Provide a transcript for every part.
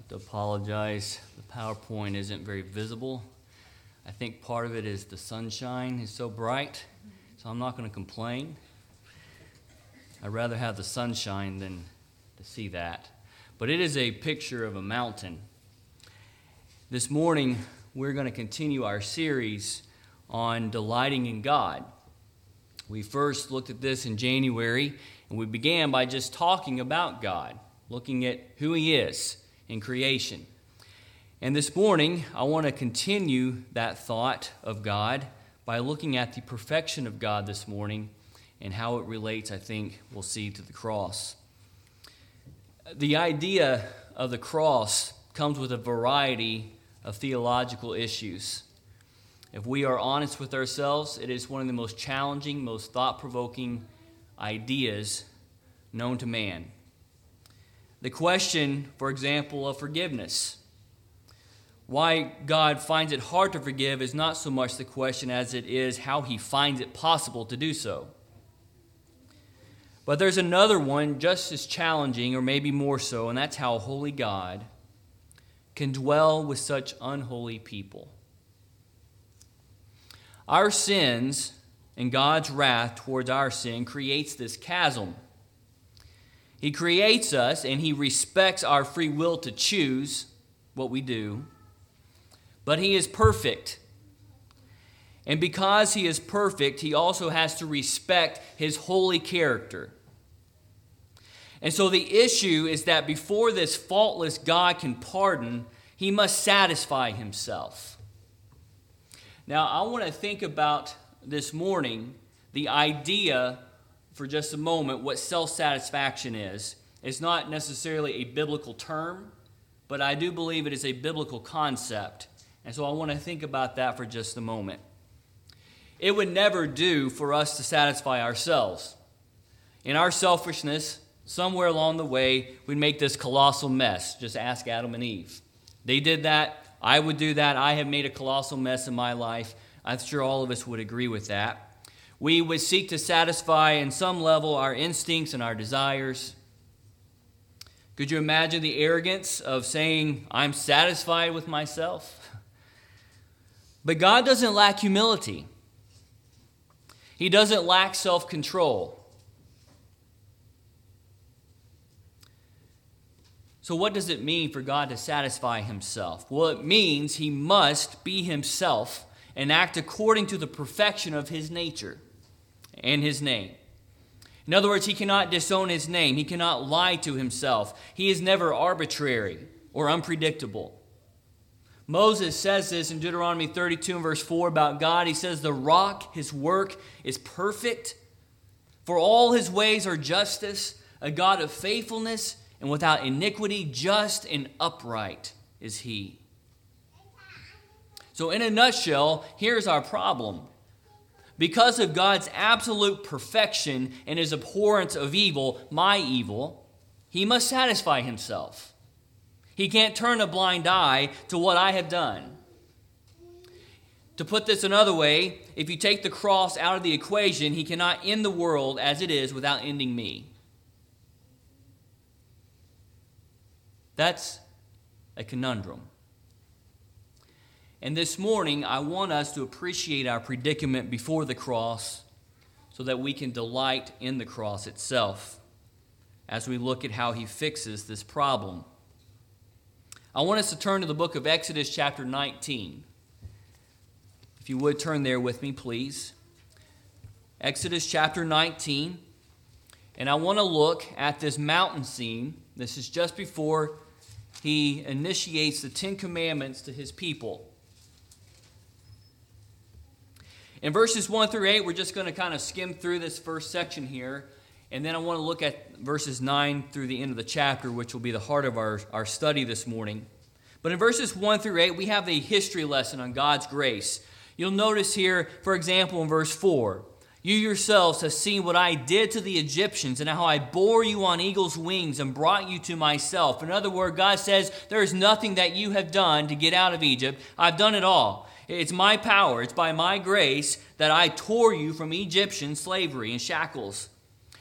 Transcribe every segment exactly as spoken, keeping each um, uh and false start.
to apologize. The PowerPoint isn't very visible. I think part of it is the sunshine is so bright, so I'm not going to complain. I'd rather have the sunshine than to see that. But it is a picture of a mountain. This morning, we're going to continue our series on delighting in God. We first looked at this in January, and we began by just talking about God, looking at who He is in creation. And this morning, I want to continue that thought of God by looking at the perfection of God this morning and how it relates, I think, we'll see to the cross. The idea of the cross comes with a variety of theological issues. If we are honest with ourselves, it is one of the most challenging, most thought-provoking ideas known to man. The question, for example, of forgiveness. Why God finds it hard to forgive is not so much the question as it is how He finds it possible to do so. But there's another one just as challenging, or maybe more so, and that's how holy God can dwell with such unholy people. Our sins and God's wrath towards our sin creates this chasm. He creates us and He respects our free will to choose what we do. But He is perfect. And because He is perfect, He also has to respect His holy character. And so the issue is that before this faultless God can pardon, He must satisfy Himself. Now, I want to think about this morning the idea for just a moment what self-satisfaction is. It's not necessarily a biblical term, but I do believe it is a biblical concept. And so I want to think about that for just a moment. It would never do for us to satisfy ourselves. In our selfishness, somewhere along the way, we'd make this colossal mess. Just ask Adam and Eve. They did that. I would do that. I have made a colossal mess in my life. I'm sure all of us would agree with that. We would seek to satisfy, in some level, our instincts and our desires. Could you imagine the arrogance of saying, I'm satisfied with myself? But God doesn't lack humility. He doesn't lack self-control. So what does it mean for God to satisfy Himself? Well, it means He must be Himself and act according to the perfection of His nature and His name. In other words, He cannot disown His name. He cannot lie to Himself. He is never arbitrary or unpredictable. Moses says this in Deuteronomy thirty-two and verse four about God. He says, the rock, His work, is perfect. For all His ways are justice, a God of faithfulness, and without iniquity, just and upright is He. So in a nutshell, here's our problem. Because of God's absolute perfection and His abhorrence of evil, my evil, He must satisfy Himself. He can't turn a blind eye to what I have done. To put this another way, if you take the cross out of the equation, He cannot end the world as it is without ending me. That's a conundrum. And this morning, I want us to appreciate our predicament before the cross so that we can delight in the cross itself as we look at how He fixes this problem. I want us to turn to the book of Exodus chapter nineteen. If you would turn there with me, please. Exodus chapter nineteen. And I want to look at this mountain scene. This is just before He initiates the Ten Commandments to His people. In verses one through eight, we're just going to kind of skim through this first section here. And then I want to look at verses nine through the end of the chapter, which will be the heart of our, our study this morning. But in verses one through eight, we have a history lesson on God's grace. You'll notice here, for example, in verse four, you yourselves have seen what I did to the Egyptians and how I bore you on eagle's wings and brought you to myself. In other words, God says, there is nothing that you have done to get out of Egypt. I've done it all. It's my power. It's by my grace that I tore you from Egyptian slavery and shackles.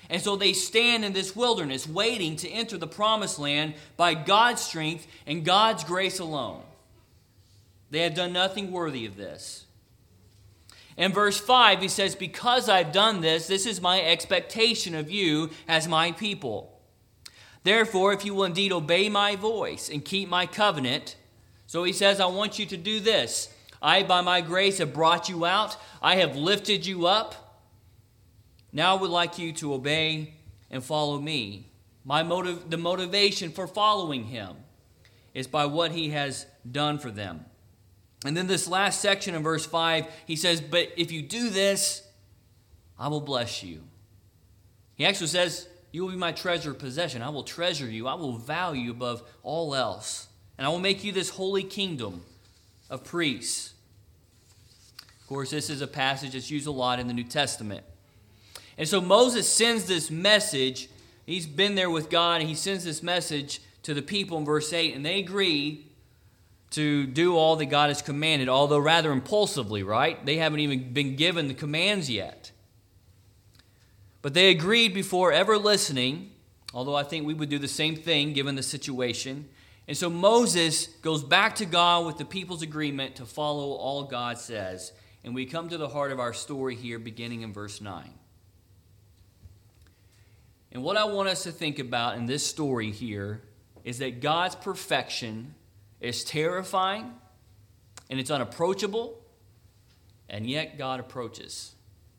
And so they stand in this wilderness waiting to enter the promised land by God's strength and God's grace alone. They have done nothing worthy of this. In verse five, he says, because I've done this, this is my expectation of you as my people. Therefore, if you will indeed obey my voice and keep my covenant, so he says, I want you to do this. I, by my grace, have brought you out. I have lifted you up. Now I would like you to obey and follow me. My motive, the motivation for following him is by what he has done for them. And then this last section in verse five, he says, but if you do this, I will bless you. He actually says, you will be my treasured possession. I will treasure you. I will value you above all else. And I will make you this holy kingdom of priests. Of course, this is a passage that's used a lot in the New Testament. And so Moses sends this message. He's been there with God, and he sends this message to the people in verse eight, and they agree to do all that God has commanded, although rather impulsively, right? They haven't even been given the commands yet. But they agreed before ever listening, although I think we would do the same thing given the situation. And so Moses goes back to God with the people's agreement to follow all God says. And we come to the heart of our story here, beginning in verse nine. And what I want us to think about in this story here is that God's perfection is terrifying, and it's unapproachable, and yet God approaches.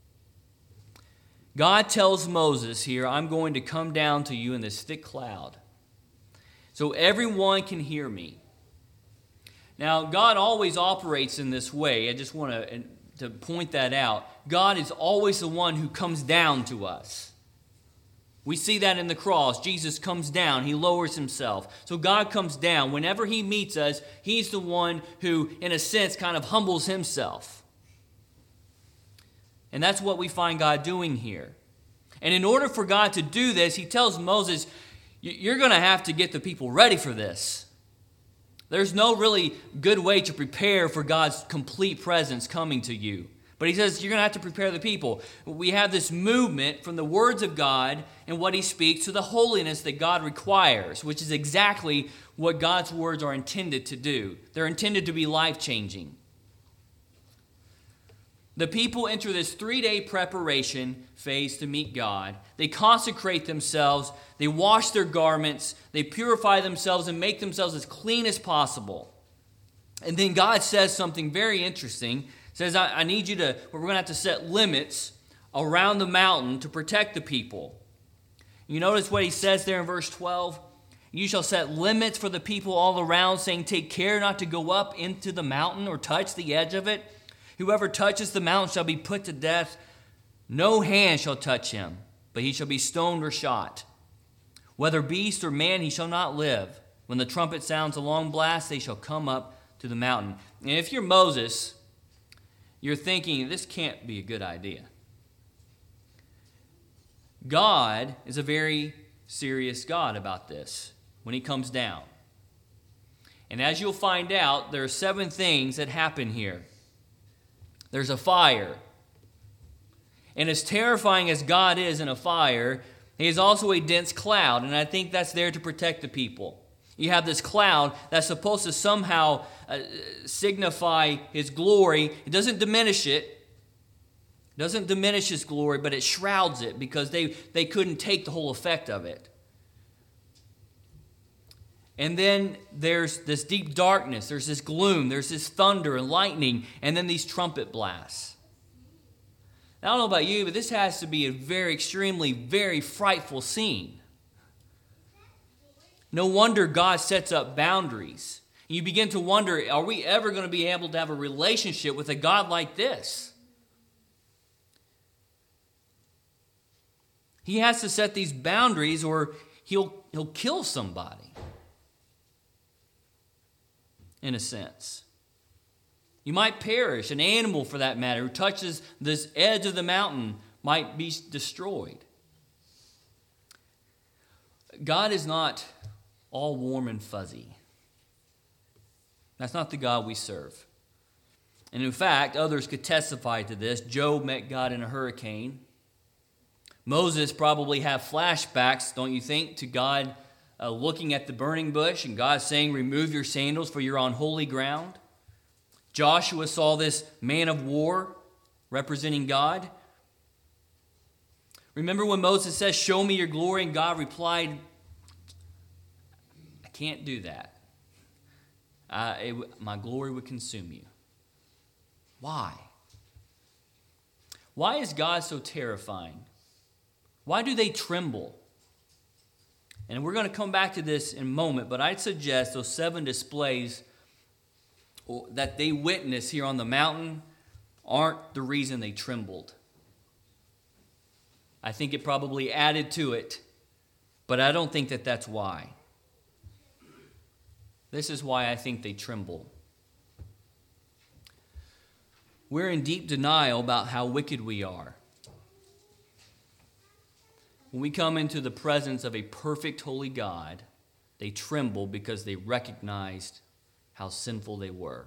God tells Moses here, I'm going to come down to you in this thick cloud, so everyone can hear me. Now, God always operates in this way. I just want to, to point that out. God is always the one who comes down to us. We see that in the cross. Jesus comes down. He lowers himself. So God comes down. Whenever he meets us, he's the one who, in a sense, kind of humbles himself. And that's what we find God doing here. And in order for God to do this, he tells Moses, you're going to have to get the people ready for this. There's no really good way to prepare for God's complete presence coming to you. But he says you're going to have to prepare the people. We have this movement from the words of God and what he speaks to the holiness that God requires, which is exactly what God's words are intended to do. They're intended to be life-changing. The people enter this three-day preparation phase to meet God. They consecrate themselves. They wash their garments. They purify themselves and make themselves as clean as possible. And then God says something very interesting. Says, I, I need you to, we're going to have to set limits around the mountain to protect the people. You notice what he says there in verse twelve? You shall set limits for the people all around, saying, take care not to go up into the mountain or touch the edge of it. Whoever touches the mountain shall be put to death. No hand shall touch him, but he shall be stoned or shot. Whether beast or man, he shall not live. When the trumpet sounds a long blast, they shall come up to the mountain. And if you're Moses, you're thinking, this can't be a good idea. God is a very serious God about this when he comes down. And as you'll find out, there are seven things that happen here. There's a fire. And as terrifying as God is in a fire, he is also a dense cloud. And I think that's there to protect the people. You have this cloud that's supposed to somehow uh, signify his glory. It doesn't diminish it. It doesn't diminish his glory, but it shrouds it because they, they couldn't take the whole effect of it. And then there's this deep darkness. There's this gloom. There's this thunder and lightning. And then these trumpet blasts. Now, I don't know about you, but this has to be a very, extremely, very frightful scene. No wonder God sets up boundaries. You begin to wonder, are we ever going to be able to have a relationship with a God like this? He has to set these boundaries or he'll, he'll kill somebody, in a sense. You might perish. An animal, for that matter, who touches this edge of the mountain might be destroyed. God is not all warm and fuzzy. That's not the God we serve. And in fact, others could testify to this. Job met God in a hurricane. Moses probably had flashbacks, don't you think, to God uh, looking at the burning bush and God saying, "Remove your sandals, for you're on holy ground." Joshua saw this man of war representing God. Remember when Moses says, "Show me your glory," and God replied, "I can't do that. Uh, it, my glory would consume you." Why? Why is God so terrifying? Why do they tremble? And we're going to come back to this in a moment, but I'd suggest those seven displays that they witness here on the mountain aren't the reason they trembled. I think it probably added to it, but I don't think that that's why. This is why I think they tremble. We're in deep denial about how wicked we are. When we come into the presence of a perfect, holy God, they tremble because they recognized how sinful they were.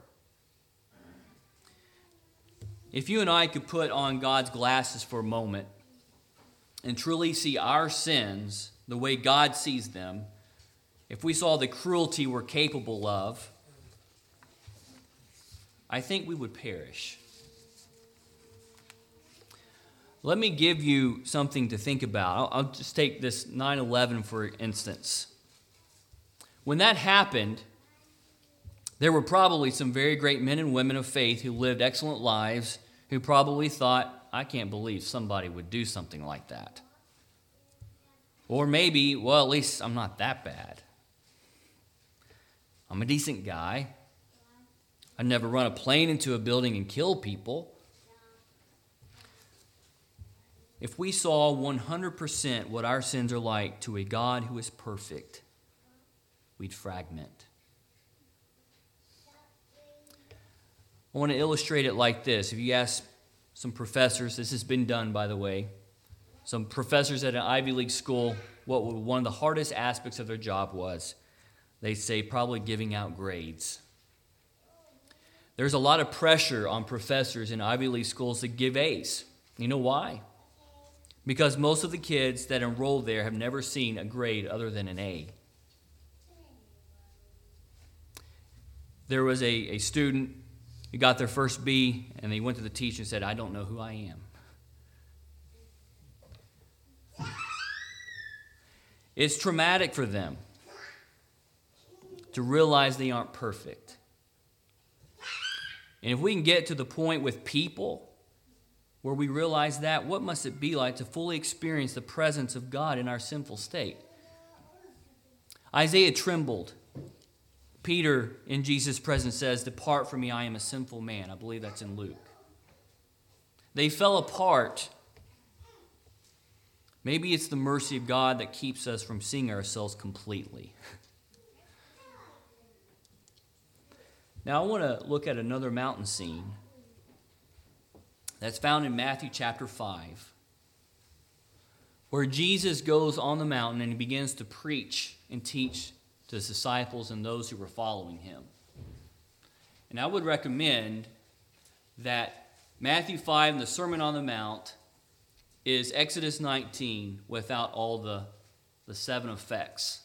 If you and I could put on God's glasses for a moment and truly see our sins the way God sees them, if we saw the cruelty we're capable of, I think we would perish. Let me give you something to think about. I'll, I'll just take this nine eleven for instance. When that happened, there were probably some very great men and women of faith who lived excellent lives who probably thought, "I can't believe somebody would do something like that." Or maybe, well, at least I'm not that bad. I'm a decent guy. I'd never run a plane into a building and kill people. If we saw one hundred percent what our sins are like to a God who is perfect, we'd fragment. I want to illustrate it like this. If you ask some professors, this has been done, by the way, some professors at an Ivy League school, what one of the hardest aspects of their job was, they say probably giving out grades. There's a lot of pressure on professors in Ivy League schools to give A's. You know why? Because most of the kids that enroll there have never seen a grade other than an A. There was a, a student who got their first B, and they went to the teacher and said, "I don't know who I am." It's traumatic for them to realize they aren't perfect. And if we can get to the point with people where we realize that, what must it be like to fully experience the presence of God in our sinful state? Isaiah trembled. Peter, in Jesus' presence, says, "Depart from me, I am a sinful man." I believe that's in Luke. They fell apart. Maybe it's the mercy of God that keeps us from seeing ourselves completely. Now I want to look at another mountain scene that's found in Matthew chapter five, where Jesus goes on the mountain and he begins to preach and teach to his disciples and those who were following him. And I would recommend that Matthew five and the Sermon on the Mount is Exodus nineteen without all the, the seven effects.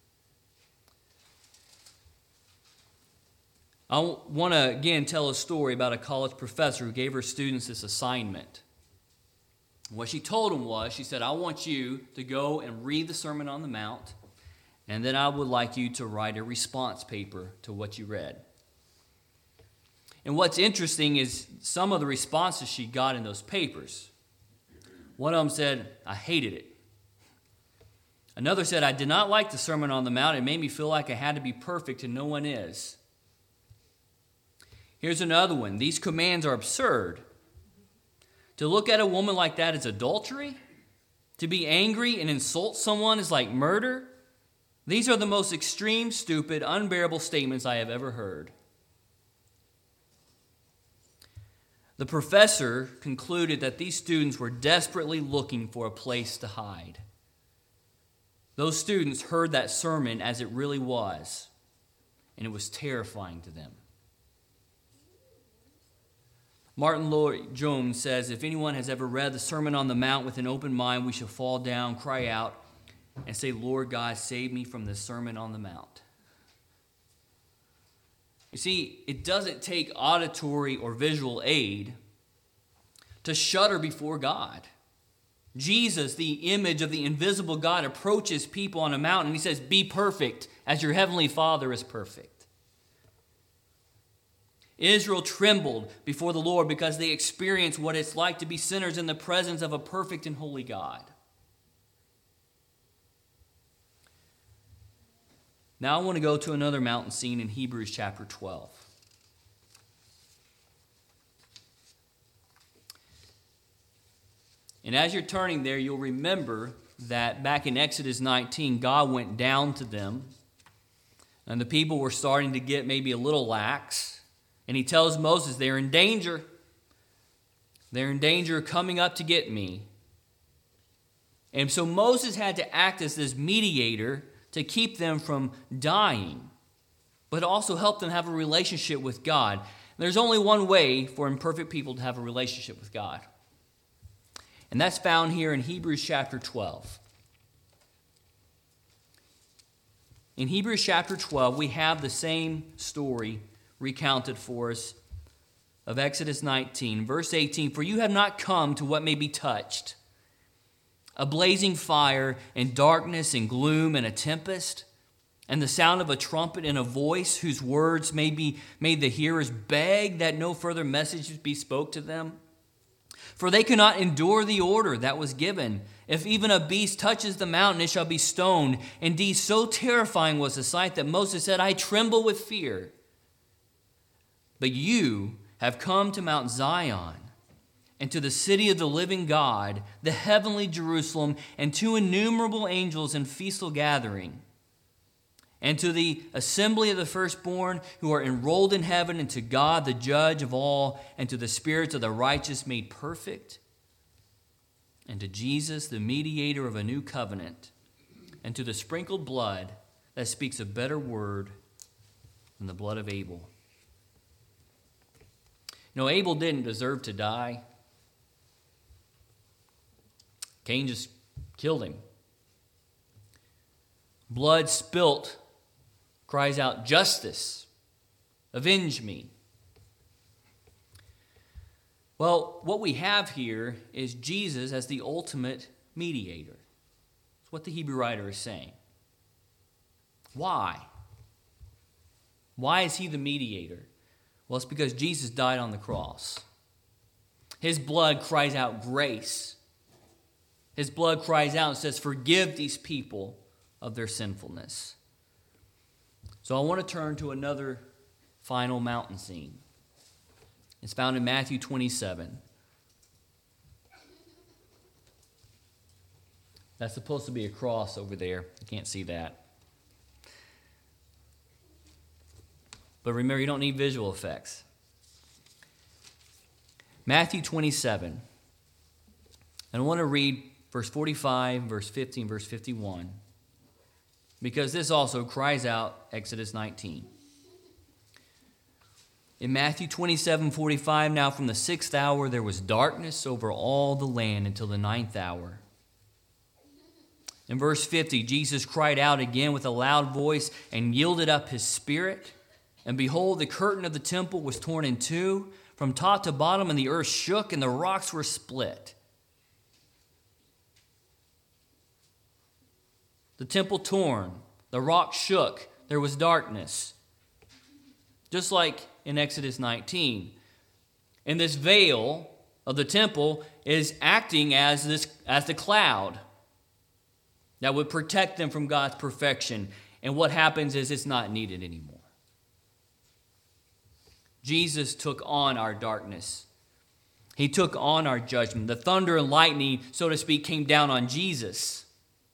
I want to, again, tell a story about a college professor who gave her students this assignment. What she told them was, she said, "I want you to go and read the Sermon on the Mount, and then I would like you to write a response paper to what you read." And what's interesting is some of the responses she got in those papers. One of them said, "I hated it." Another said, "I did not like the Sermon on the Mount. It made me feel like I had to be perfect, and no one is." Here's another one. "These commands are absurd. To look at a woman like that is adultery. To be angry and insult someone is like murder. These are the most extreme, stupid, unbearable statements I have ever heard." The professor concluded that these students were desperately looking for a place to hide. Those students heard that sermon as it really was, and it was terrifying to them. Martin Lloyd-Jones says, if anyone has ever read the Sermon on the Mount with an open mind, we shall fall down, cry out, and say, Lord God, save me from the Sermon on the Mount. You see, it doesn't take auditory or visual aid to shudder before God. Jesus, the image of the invisible God, approaches people on a mountain. He says, be perfect as your heavenly Father is perfect. Israel trembled before the Lord because they experienced what it's like to be sinners in the presence of a perfect and holy God. Now I want to go to another mountain scene in Hebrews chapter twelve. And as you're turning there, you'll remember that back in Exodus nineteen, God went down to them, and the people were starting to get maybe a little lax. And he tells Moses, they're in danger. They're in danger of coming up to get me. And so Moses had to act as this mediator to keep them from dying, but also help them have a relationship with God. There's only one way for imperfect people to have a relationship with God. And that's found here in Hebrews chapter twelve. In Hebrews chapter twelve, we have the same story recounted for us of Exodus nineteen. Verse eighteen, for you have not come to what may be touched, a blazing fire and darkness and gloom and a tempest, and the sound of a trumpet and a voice whose words may be made the hearers beg that no further message be spoke to them. For they cannot endure the order that was given. If even a beast touches the mountain, it shall be stoned. Indeed, so terrifying was the sight that Moses said, I tremble with fear. But you have come to Mount Zion and to the city of the living God, the heavenly Jerusalem, and to innumerable angels in feastal gathering, and to the assembly of the firstborn who are enrolled in heaven, and to God, the judge of all, and to the spirits of the righteous made perfect, and to Jesus, the mediator of a new covenant, and to the sprinkled blood that speaks a better word than the blood of Abel. No, Abel didn't deserve to die. Cain just killed him. Blood spilt cries out, justice, avenge me. Well, what we have here is Jesus as the ultimate mediator. That's what the Hebrew writer is saying. Why? Why is he the mediator? Well, it's because Jesus died on the cross. His blood cries out grace. His blood cries out and says, forgive these people of their sinfulness. So I want to turn to another final mountain scene. It's found in Matthew twenty-seven. That's supposed to be a cross over there. You can't see that. But remember, you don't need visual effects. Matthew twenty-seven. And I want to read verse forty-five, verse fifteen, verse fifty-one. Because this also cries out Exodus nineteen. In Matthew twenty-seven, forty-five, now from the sixth hour there was darkness over all the land until the ninth hour. In verse fifty, Jesus cried out again with a loud voice and yielded up his spirit. And behold, the curtain of the temple was torn in two from top to bottom, and the earth shook, and the rocks were split. The temple torn, the rock shook, there was darkness. Just like in Exodus nineteen. And this veil of the temple is acting as this as the cloud that would protect them from God's perfection. And what happens is it's not needed anymore. Jesus took on our darkness. He took on our judgment. The thunder and lightning, so to speak, came down on Jesus.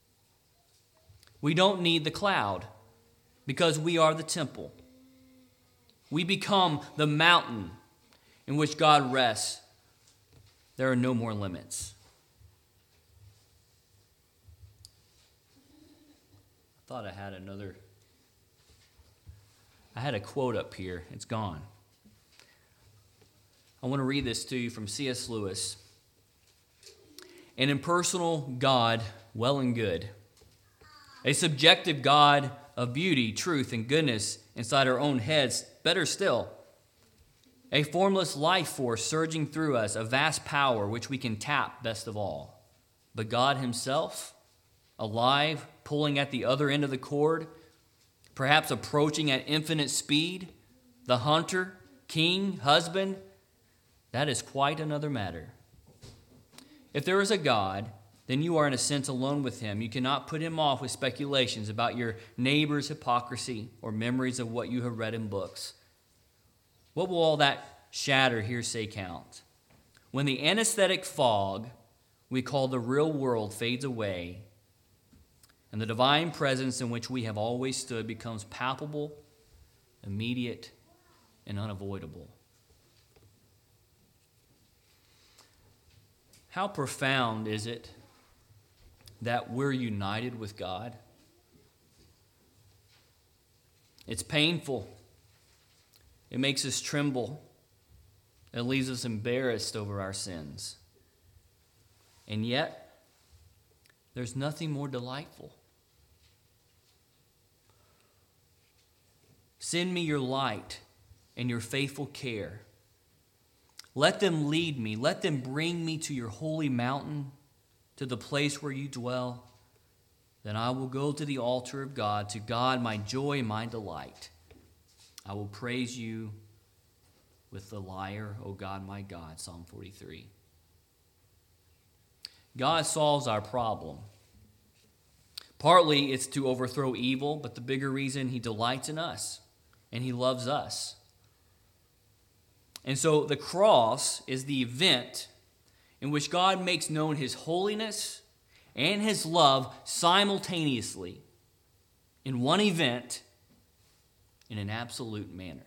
We don't need the cloud because we are the temple. We become the mountain in which God rests. There are no more limits. I thought I had another. I had a quote up here. It's gone. I want to read this to you from C S Lewis. An impersonal God, well and good. A subjective God of beauty, truth, and goodness inside our own heads, better still. A formless life force surging through us, a vast power which we can tap best of all. But God himself, alive, pulling at the other end of the cord, perhaps approaching at infinite speed, the hunter, king, husband, that is quite another matter. If there is a God, then you are in a sense alone with him. You cannot put him off with speculations about your neighbor's hypocrisy or memories of what you have read in books. What will all that shatter hearsay count? When the anesthetic fog we call the real world fades away, and the divine presence in which we have always stood becomes palpable, immediate, and unavoidable. How profound is it that we're united with God? It's painful. It makes us tremble. It leaves us embarrassed over our sins. And yet, there's nothing more delightful. Send me your light and your faithful care. Let them lead me. Let them bring me to your holy mountain, to the place where you dwell. Then I will go to the altar of God, to God my joy and my delight. I will praise you with the lyre, O God my God, Psalm forty-three. God solves our problem. Partly it's to overthrow evil, but the bigger reason, he delights in us and he loves us. And so the cross is the event in which God makes known his holiness and his love simultaneously in one event in an absolute manner.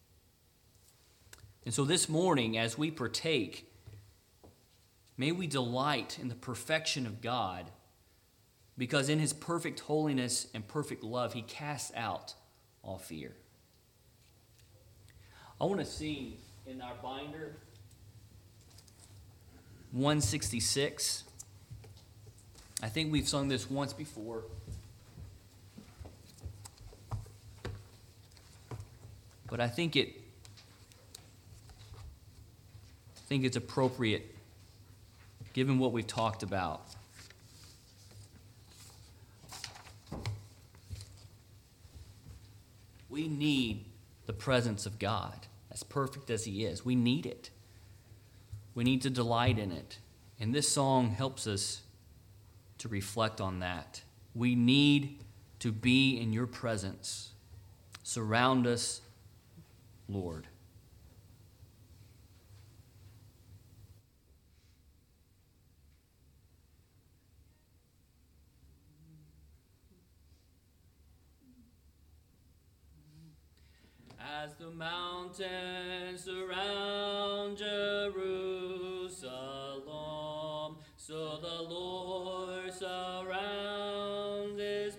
And so this morning, as we partake, may we delight in the perfection of God, because in his perfect holiness and perfect love, he casts out all fear. I want to sing in our binder one sixty-six. I think we've sung this once before. But I think it I think it's appropriate given what we've talked about. We need the presence of God, as perfect as he is. We need it. We need to delight in it. And this song helps us to reflect on that. We need to be in your presence. Surround us, Lord. As the mountains surround Jerusalem, so the Lord surrounds his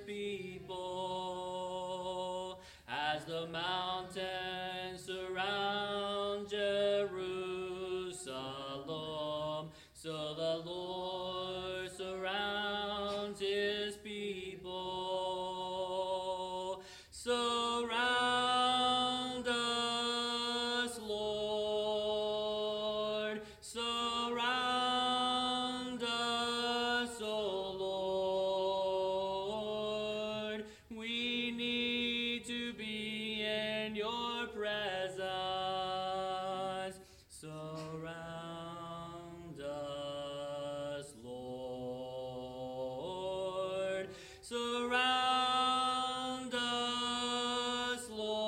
people. As the mountains surround Jerusalem, so the Lord surrounds his people. Surround us, Lord. Surround us, O Lord. We need to be in your presence. Surround us, Lord. Surround us,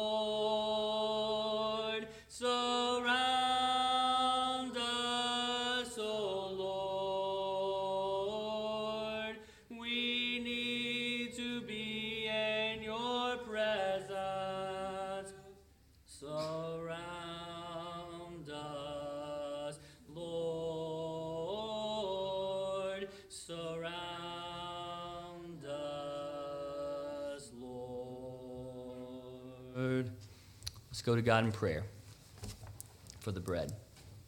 Lord. Surround us, O Lord. We need to be in your presence. Surround us, Lord. Surround us, Lord. Let's go to God in prayer for the bread.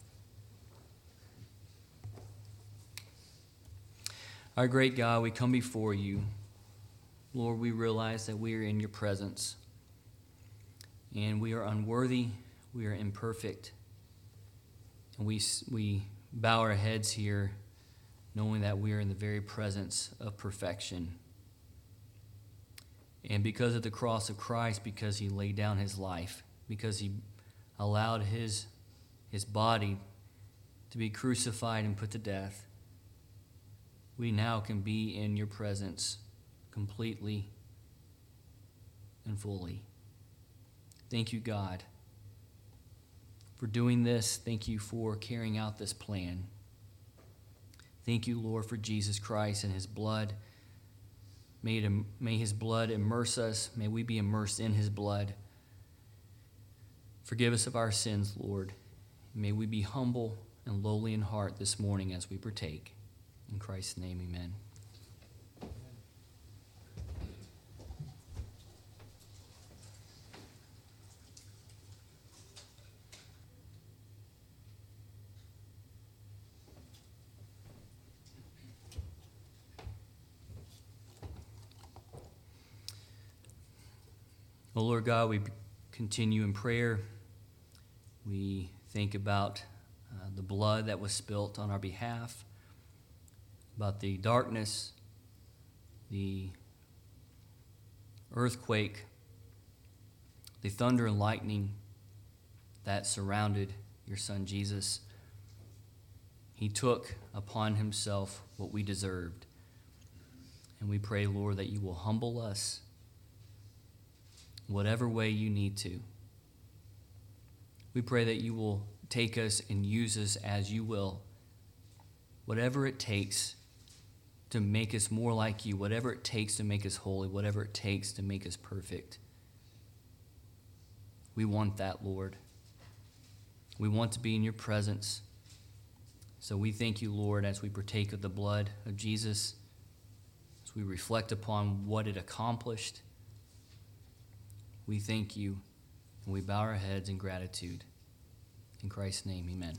Our great God, we come before you. Lord, we realize that we are in your presence, and we are unworthy, we are imperfect, and we, we bow our heads here knowing that we are in the very presence of perfection. And because of the cross of Christ, because he laid down his life, because he allowed his, his body to be crucified and put to death, we now can be in your presence completely and fully. Thank you, God, for doing this. Thank you for carrying out this plan. Thank you, Lord, for Jesus Christ and his blood. May, it, may his blood immerse us. May we be immersed in his blood. Forgive us of our sins, Lord. May we be humble and lowly in heart this morning as we partake. In Christ's name, amen. Oh, Lord God, we continue in prayer. We think about uh, the blood that was spilt on our behalf, about the darkness, the earthquake, the thunder and lightning that surrounded your Son Jesus. He took upon himself what we deserved. And we pray, Lord, that you will humble us whatever way you need to. We pray that you will take us and use us as you will, whatever it takes to make us more like you, whatever it takes to make us holy, whatever it takes to make us perfect. We want that, Lord. We want to be in your presence. So we thank you, Lord, as we partake of the blood of Jesus, as we reflect upon what it accomplished. We thank you, and we bow our heads in gratitude. In Christ's name, amen.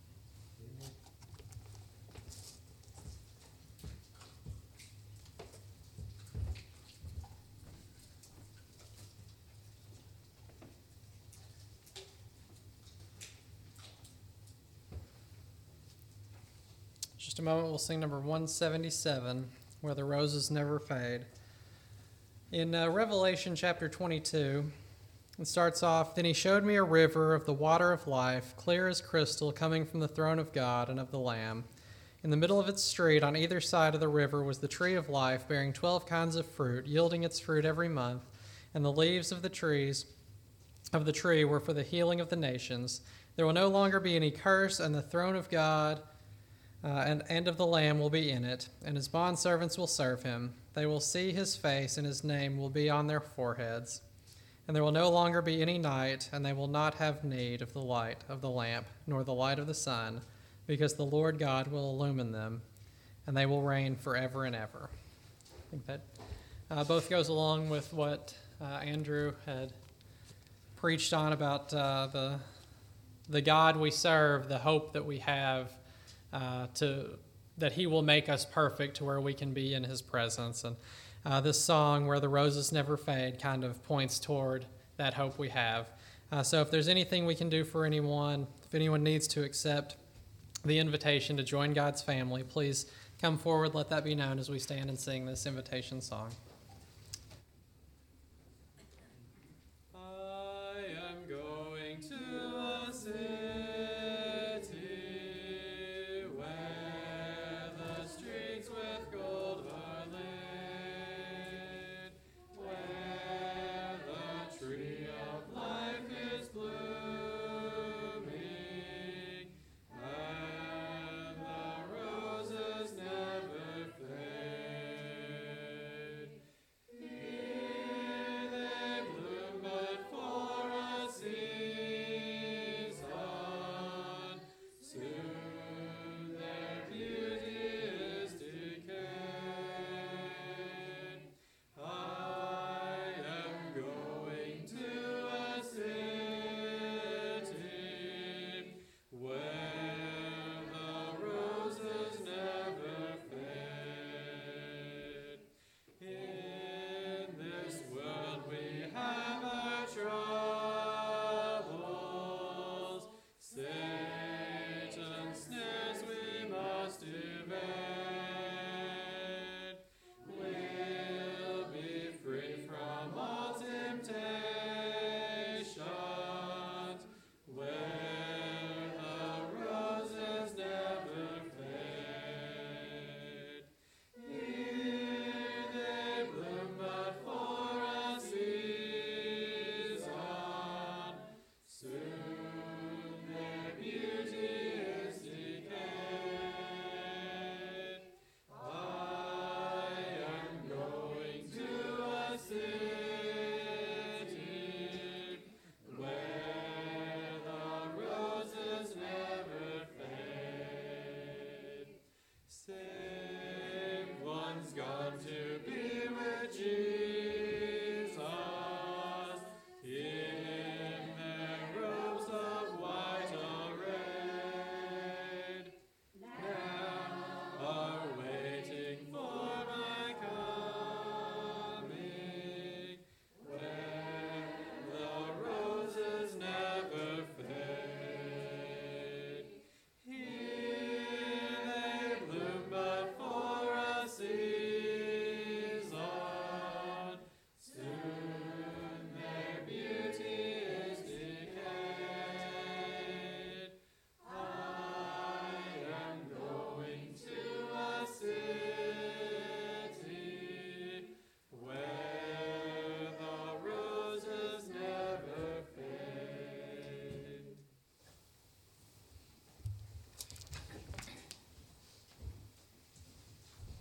Just a moment, we'll sing number one seventy-seven, Where the Roses Never Fade. In uh, Revelation chapter twenty-two, it starts off, Then he showed me a river of the water of life, clear as crystal, coming from the throne of God and of the Lamb. In the middle of its street, on either side of the river, was the tree of life, bearing twelve kinds of fruit, yielding its fruit every month, and the leaves of the trees of the tree were for the healing of the nations. There will no longer be any curse, and the throne of God Uh, and, and of the Lamb will be in it, and his bondservants will serve him. They will see his face, and his name will be on their foreheads. And there will no longer be any night, and they will not have need of the light of the lamp, nor the light of the sun, because the Lord God will illumine them, and they will reign forever and ever. I think that uh, both goes along with what uh, Andrew had preached on about uh, the the God we serve, the hope that we have, Uh, to that he will make us perfect to where we can be in his presence. And uh, this song, Where the Roses Never Fade, kind of points toward that hope we have. Uh, so if there's anything we can do for anyone, if anyone needs to accept the invitation to join God's family, please come forward, let that be known as we stand and sing this invitation song.